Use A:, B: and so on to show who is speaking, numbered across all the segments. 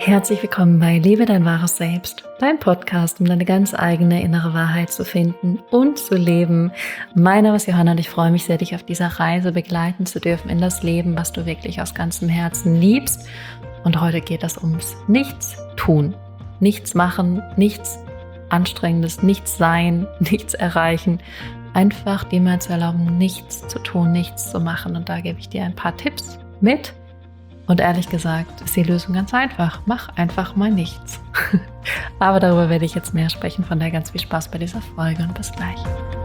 A: Herzlich willkommen bei Liebe dein wahres Selbst, dein Podcast, um deine ganz eigene innere Wahrheit zu finden und zu leben. Mein Name ist Johanna und ich freue mich sehr, dich auf dieser Reise begleiten zu dürfen in das Leben, was du wirklich aus ganzem Herzen liebst. Und heute geht es ums Nichts tun, nichts machen, nichts Anstrengendes, nichts sein, nichts erreichen. Einfach dir mal zu erlauben, nichts zu tun, nichts zu machen. Und da gebe ich dir ein paar Tipps mit. Und ehrlich gesagt ist die Lösung ganz einfach. Mach einfach mal nichts. Aber darüber werde ich jetzt mehr sprechen. Von daher ganz viel Spaß bei dieser Folge und bis gleich.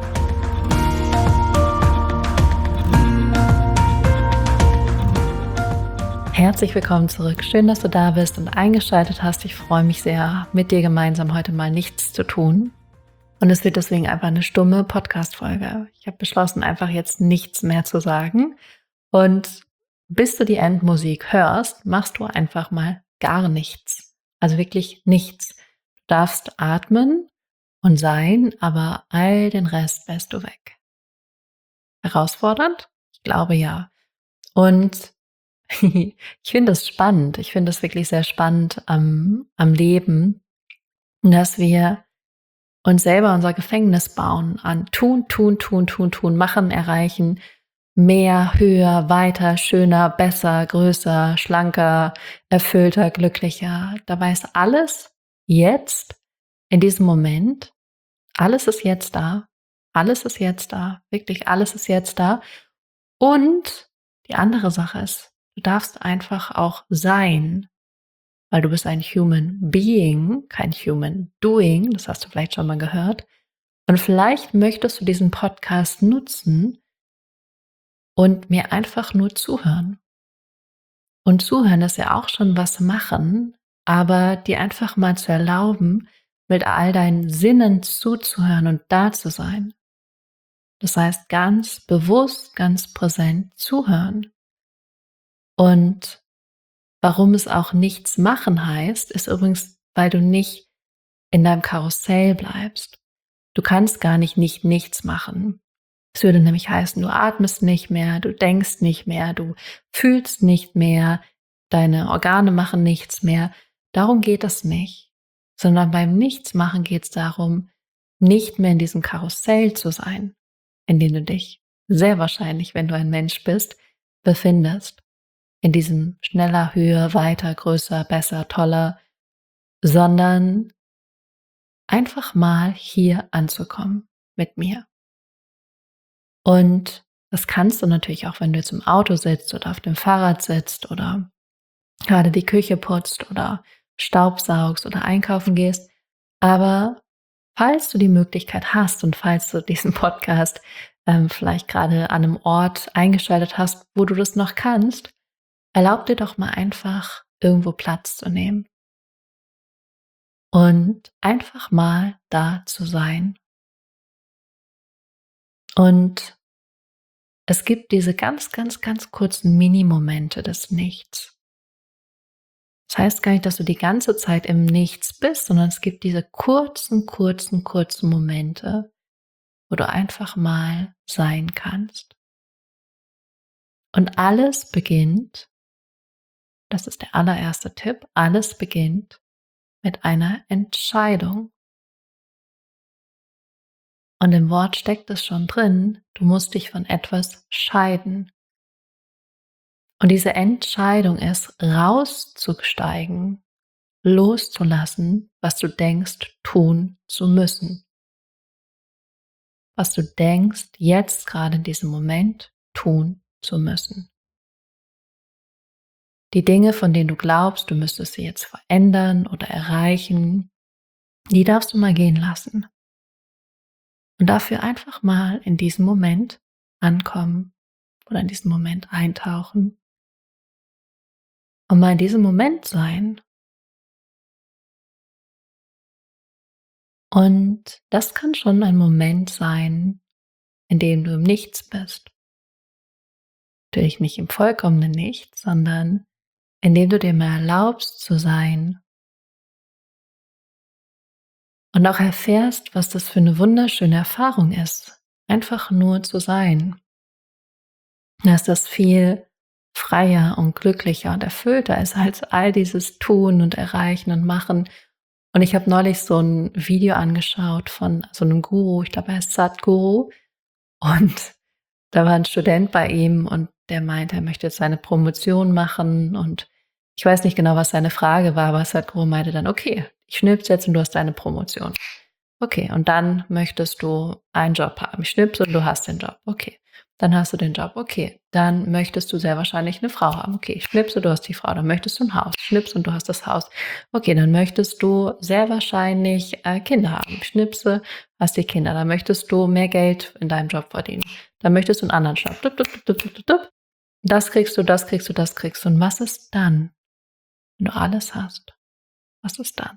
A: Herzlich willkommen zurück. Schön, dass du da bist und eingeschaltet hast. Ich freue mich sehr, mit dir gemeinsam heute mal nichts zu tun. Und es wird deswegen einfach eine stumme Podcast-Folge. Ich habe beschlossen, einfach jetzt nichts mehr zu sagen. Und bis du die Endmusik hörst, machst du einfach mal gar nichts. Also wirklich nichts. Du darfst atmen und sein, aber all den Rest lässt du weg. Herausfordernd? Ich glaube ja. Und ich finde es spannend. Ich finde es wirklich sehr spannend am Leben, dass wir uns selber unser Gefängnis bauen an tun, machen, erreichen, mehr, höher, weiter, schöner, besser, größer, schlanker, erfüllter, glücklicher. Dabei ist alles jetzt, in diesem Moment, alles ist jetzt da. Alles ist jetzt da. Wirklich alles ist jetzt da. Und die andere Sache ist, du darfst einfach auch sein, weil du bist ein Human Being, kein Human Doing. Das hast du vielleicht schon mal gehört. Und vielleicht möchtest du diesen Podcast nutzen, und mir einfach nur zuhören. Und zuhören ist ja auch schon was machen, aber dir einfach mal zu erlauben, mit all deinen Sinnen zuzuhören und da zu sein. Das heißt, ganz bewusst, ganz präsent zuhören. Und warum es auch nichts machen heißt, ist übrigens, weil du nicht in deinem Karussell bleibst. Du kannst gar nicht nichts machen. Es würde nämlich heißen, du atmest nicht mehr, du denkst nicht mehr, du fühlst nicht mehr, deine Organe machen nichts mehr. Darum geht es nicht. Sondern beim Nichtsmachen geht es darum, nicht mehr in diesem Karussell zu sein, in dem du dich sehr wahrscheinlich, wenn du ein Mensch bist, befindest. In diesem schneller, höher, weiter, größer, besser, toller, sondern einfach mal hier anzukommen mit mir. Und das kannst du natürlich auch, wenn du jetzt im Auto sitzt oder auf dem Fahrrad sitzt oder gerade die Küche putzt oder staubsaugst oder einkaufen gehst. Aber falls du die Möglichkeit hast und falls du diesen Podcast vielleicht gerade an einem Ort eingeschaltet hast, wo du das noch kannst, erlaub dir doch mal einfach irgendwo Platz zu nehmen und einfach mal da zu sein. Und es gibt diese ganz kurzen Minimomente des Nichts. Das heißt gar nicht, dass du die ganze Zeit im Nichts bist, sondern es gibt diese kurzen Momente, wo du einfach mal sein kannst. Und alles beginnt, das ist der allererste Tipp, alles beginnt mit einer Entscheidung. Und im Wort steckt es schon drin, du musst dich von etwas scheiden. Und diese Entscheidung ist, rauszusteigen, loszulassen, was du denkst, tun zu müssen. Was du denkst, jetzt gerade in diesem Moment tun zu müssen. Die Dinge, von denen du glaubst, du müsstest sie jetzt verändern oder erreichen, die darfst du mal gehen lassen. Und dafür einfach mal in diesem Moment ankommen oder in diesen Moment eintauchen. Und mal in diesem Moment sein. Und das kann schon ein Moment sein, in dem du im Nichts bist. Natürlich nicht im vollkommenen Nichts, sondern in dem du dir mal erlaubst zu sein. Und auch erfährst, was das für eine wunderschöne Erfahrung ist, einfach nur zu sein. Dass das viel freier und glücklicher und erfüllter ist als all dieses Tun und Erreichen und Machen. Und ich habe neulich so ein Video angeschaut von so einem Guru, ich glaube, er heißt Sadhguru, und da war ein Student bei ihm und der meinte, er möchte jetzt seine Promotion machen und ich weiß nicht genau, was seine Frage war, aber Sadhguru meinte dann: „Okay, ich schnippse jetzt und du hast deine Promotion. Okay, und dann möchtest du einen Job haben. Ich schnippse und du hast den Job. Okay, dann hast du den Job. Okay, dann möchtest du sehr wahrscheinlich eine Frau haben. Okay, ich schnipse, du hast die Frau. Dann möchtest du ein Haus. Schnippse und du hast das Haus. Okay, dann möchtest du sehr wahrscheinlich Kinder haben. Schnipse, hast die Kinder. Dann möchtest du mehr Geld in deinem Job verdienen. Dann möchtest du einen anderen Job. Dup, dup, dup, dup, dup, dup, dup. Das kriegst du, das kriegst du, das kriegst du. Und was ist dann, wenn du alles hast? Was ist dann?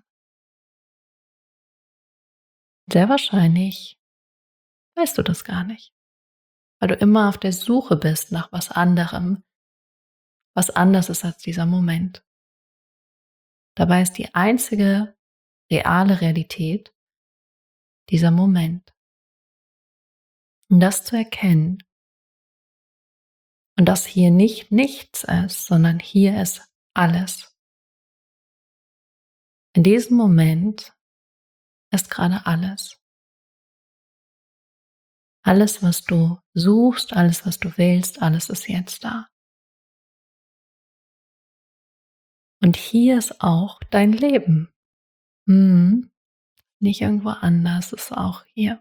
A: Sehr wahrscheinlich weißt du das gar nicht, weil du immer auf der Suche bist nach was anderem, was anders ist als dieser Moment. Dabei ist die einzige reale Realität dieser Moment. Und das zu erkennen und dass hier nicht nichts ist, sondern hier ist alles. In diesem Moment ist gerade alles. Alles, was du suchst, alles, was du willst, alles ist jetzt da. Und hier ist auch dein Leben. Nicht irgendwo anders, ist auch hier.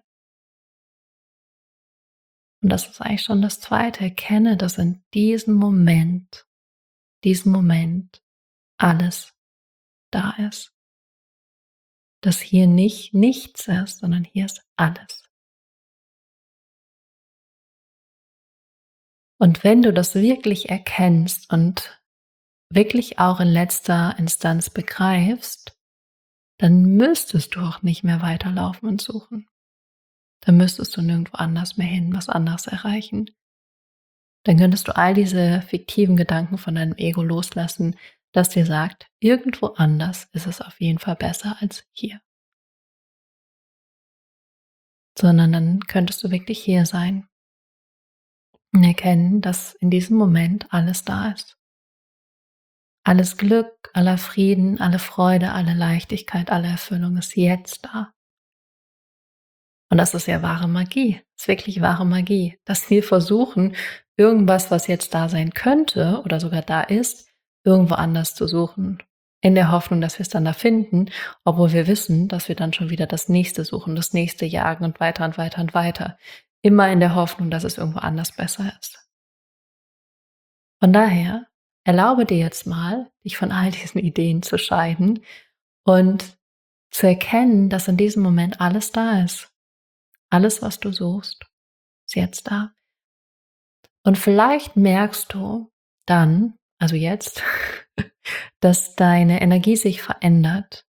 A: Und das ist eigentlich schon das Zweite. Erkenne, dass in diesem Moment alles da ist. Dass hier nicht nichts ist, sondern hier ist alles. Und wenn du das wirklich erkennst und wirklich auch in letzter Instanz begreifst, dann müsstest du auch nicht mehr weiterlaufen und suchen. Dann müsstest du nirgendwo anders mehr hin, was anderes erreichen. Dann könntest du all diese fiktiven Gedanken von deinem Ego loslassen, das dir sagt, irgendwo anders ist es auf jeden Fall besser als hier. Sondern dann könntest du wirklich hier sein und erkennen, dass in diesem Moment alles da ist. Alles Glück, aller Frieden, alle Freude, alle Leichtigkeit, alle Erfüllung ist jetzt da. Und das ist ja wahre Magie. Das ist wirklich wahre Magie, dass wir versuchen, irgendwas, was jetzt da sein könnte oder sogar da ist, irgendwo anders zu suchen. In der Hoffnung, dass wir es dann da finden, obwohl wir wissen, dass wir dann schon wieder das nächste suchen, das nächste jagen und weiter und weiter und weiter. Immer in der Hoffnung, dass es irgendwo anders besser ist. Von daher erlaube dir jetzt mal, dich von all diesen Ideen zu scheiden und zu erkennen, dass in diesem Moment alles da ist. Alles, was du suchst, ist jetzt da. Und vielleicht merkst du dann, also jetzt, dass deine Energie sich verändert.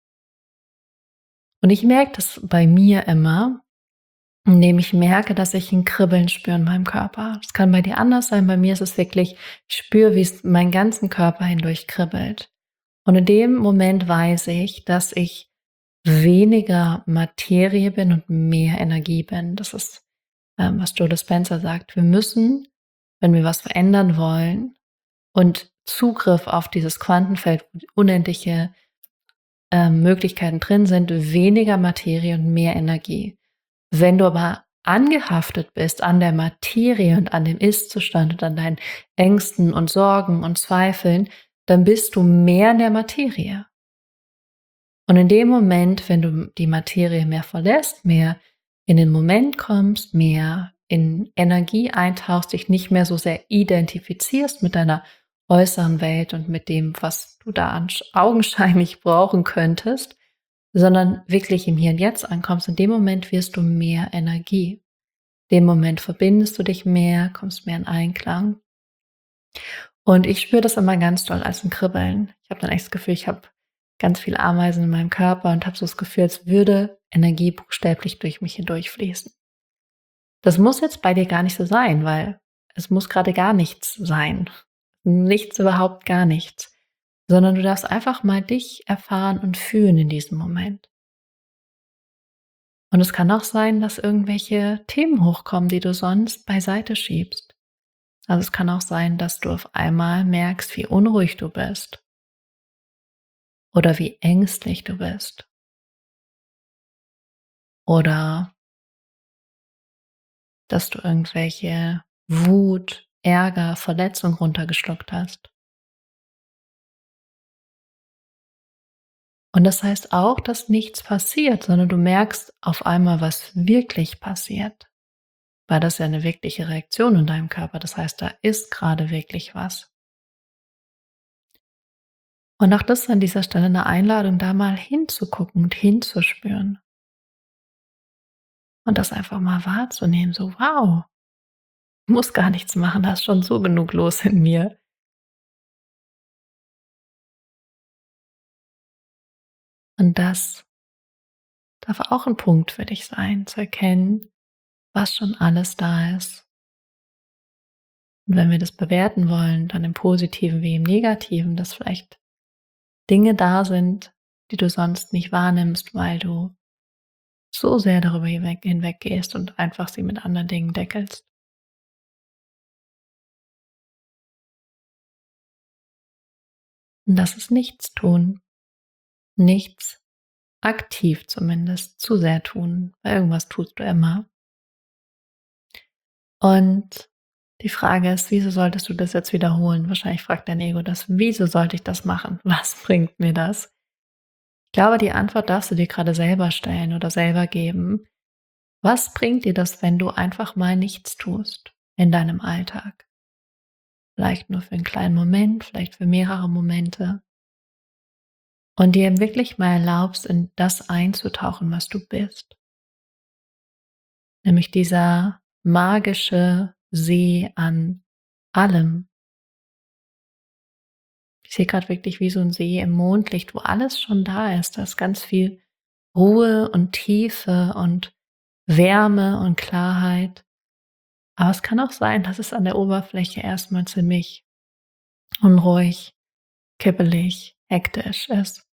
A: Und ich merke das bei mir immer, indem ich merke, dass ich ein Kribbeln spüre in meinem Körper. Es kann bei dir anders sein, bei mir ist es wirklich, ich spüre, wie es meinen ganzen Körper hindurch kribbelt. Und in dem Moment weiß ich, dass ich weniger Materie bin und mehr Energie bin. Das ist, was Joe Dispenza sagt. Wir müssen, wenn wir was verändern wollen und Zugriff auf dieses Quantenfeld, wo unendliche Möglichkeiten drin sind, weniger Materie und mehr Energie. Wenn du aber angehaftet bist an der Materie und an dem Ist-Zustand und an deinen Ängsten und Sorgen und Zweifeln, dann bist du mehr in der Materie. Und in dem Moment, wenn du die Materie mehr verlässt, mehr in den Moment kommst, mehr in Energie eintauchst, dich nicht mehr so sehr identifizierst mit deiner äußeren Welt und mit dem, was du da augenscheinlich brauchen könntest, sondern wirklich im Hier und Jetzt ankommst, in dem Moment wirst du mehr Energie. In dem Moment verbindest du dich mehr, kommst mehr in Einklang. Und ich spüre das immer ganz doll als ein Kribbeln. Ich habe dann echt das Gefühl, ich habe ganz viele Ameisen in meinem Körper und habe so das Gefühl, als würde Energie buchstäblich durch mich hindurchfließen. Das muss jetzt bei dir gar nicht so sein, weil es muss gerade gar nichts sein. Nichts, überhaupt gar nichts. Sondern du darfst einfach mal dich erfahren und fühlen in diesem Moment. Und es kann auch sein, dass irgendwelche Themen hochkommen, die du sonst beiseite schiebst. Also es kann auch sein, dass du auf einmal merkst, wie unruhig du bist oder wie ängstlich du bist oder dass du irgendwelche Wut, Ärger, Verletzung runtergeschluckt hast. Und das heißt auch, dass nichts passiert, sondern du merkst auf einmal, was wirklich passiert. Weil das ja eine wirkliche Reaktion in deinem Körper. Das heißt, da ist gerade wirklich was. Und auch das ist an dieser Stelle eine Einladung, da mal hinzugucken und hinzuspüren und das einfach mal wahrzunehmen. So, wow, ich muss gar nichts machen, da ist schon so genug los in mir. Und das darf auch ein Punkt für dich sein, zu erkennen, was schon alles da ist. Und wenn wir das bewerten wollen, dann im Positiven wie im Negativen, dass vielleicht Dinge da sind, die du sonst nicht wahrnimmst, weil du so sehr darüber hinweggehst und einfach sie mit anderen Dingen deckelst. Und das ist nichts tun, nichts aktiv zumindest zu sehr tun, weil irgendwas tust du immer. Und die Frage ist, wieso solltest du das jetzt wiederholen? Wahrscheinlich fragt dein Ego das, wieso sollte ich das machen? Was bringt mir das? Ich glaube, die Antwort darfst du dir gerade selber stellen oder selber geben. Was bringt dir das, wenn du einfach mal nichts tust in deinem Alltag? Vielleicht nur für einen kleinen Moment, vielleicht für mehrere Momente. Und dir wirklich mal erlaubst, in das einzutauchen, was du bist. Nämlich dieser magische See an allem. Ich sehe gerade wirklich wie so ein See im Mondlicht, wo alles schon da ist. Da ist ganz viel Ruhe und Tiefe und Wärme und Klarheit. Aber es kann auch sein, dass es an der Oberfläche erstmal ziemlich unruhig, kippelig, hektisch ist.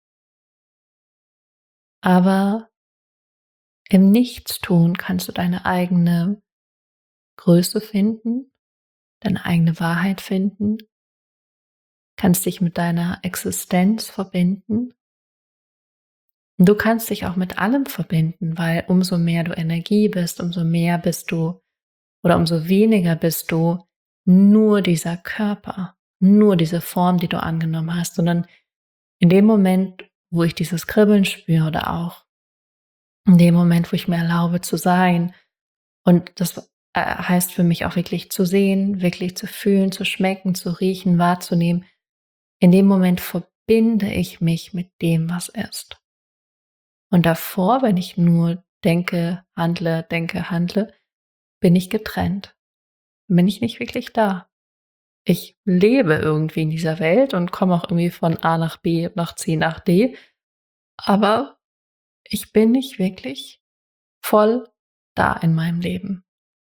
A: Aber im Nichtstun kannst du deine eigene Größe finden, deine eigene Wahrheit finden, kannst dich mit deiner Existenz verbinden. Und du kannst dich auch mit allem verbinden, weil umso mehr du Energie bist, umso mehr bist du oder umso weniger bist du nur dieser Körper, nur diese Form, die du angenommen hast, sondern in dem Moment, wo ich dieses Kribbeln spüre oder auch in dem Moment, wo ich mir erlaube zu sein, und das heißt für mich auch wirklich zu sehen, wirklich zu fühlen, zu schmecken, zu riechen, wahrzunehmen. In dem Moment verbinde ich mich mit dem, was ist. Und davor, wenn ich nur denke, handle, bin ich getrennt. Bin ich nicht wirklich da. Ich lebe irgendwie in dieser Welt und komme auch irgendwie von A nach B, nach C, nach D, aber ich bin nicht wirklich voll da in meinem Leben.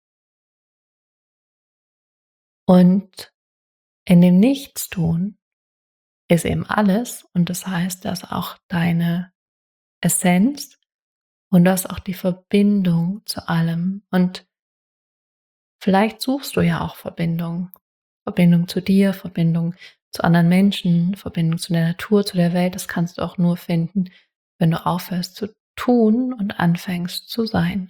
A: Und in dem Nichtstun ist eben alles, und das heißt, dass auch deine Essenz und das auch die Verbindung zu allem. Und vielleicht suchst du ja auch Verbindung. Verbindung zu dir, Verbindung zu anderen Menschen, Verbindung zu der Natur, zu der Welt. Das kannst du auch nur finden, wenn du aufhörst zu tun und anfängst zu sein.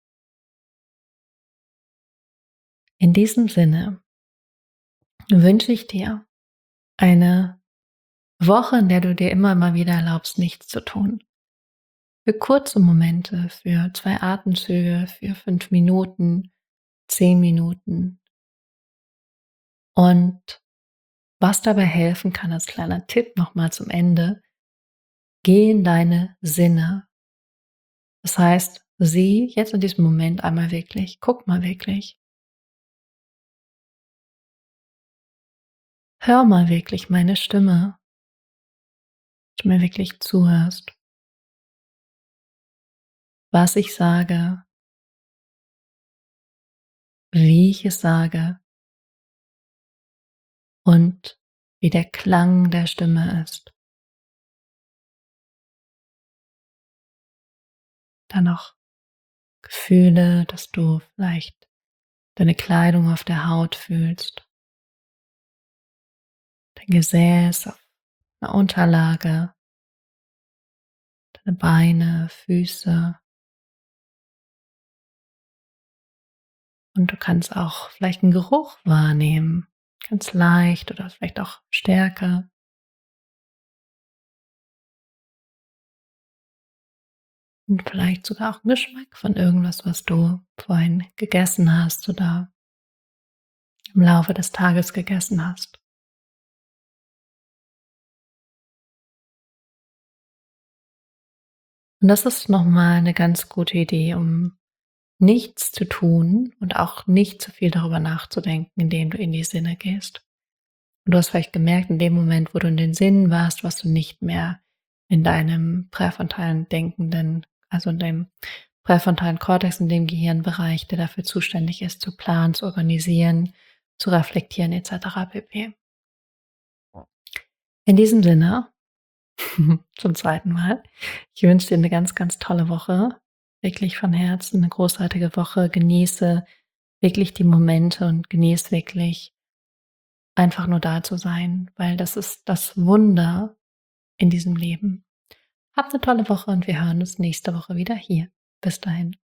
A: In diesem Sinne wünsche ich dir eine Woche, in der du dir immer mal wieder erlaubst, nichts zu tun. Für kurze Momente, für 2 Atemzüge, für 5 Minuten, 10 Minuten. Und was dabei helfen kann als kleiner Tipp nochmal zum Ende, geh in deine Sinne. Das heißt, sieh jetzt in diesem Moment einmal wirklich, guck mal wirklich, hör mal wirklich meine Stimme, dass du mir wirklich zuhörst, was ich sage, wie ich es sage und wie der Klang der Stimme ist. Dann noch Gefühle, dass du vielleicht deine Kleidung auf der Haut fühlst, dein Gesäß auf einer Unterlage, deine Beine, Füße. Und du kannst auch vielleicht einen Geruch wahrnehmen, ganz leicht oder vielleicht auch stärker. Und vielleicht sogar auch 'n Geschmack von irgendwas, was du vorhin gegessen hast oder im Laufe des Tages gegessen hast. Und das ist noch mal 'ne ganz gute Idee, um nichts zu tun und auch nicht zu viel darüber nachzudenken, indem du in die Sinne gehst. Und du hast vielleicht gemerkt, in dem Moment, wo du in den Sinnen warst, warst du nicht mehr in deinem präfrontalen denkenden, also in dem präfrontalen Kortex, in dem Gehirnbereich, der dafür zuständig ist, zu planen, zu organisieren, zu reflektieren et cetera pp. In diesem Sinne, zum zweiten Mal, ich wünsche dir eine ganz, ganz tolle Woche, wirklich von Herzen eine großartige Woche. Genieße wirklich die Momente und genieße wirklich einfach nur da zu sein, weil das ist das Wunder in diesem Leben. Hab eine tolle Woche und wir hören uns nächste Woche wieder hier. Bis dahin.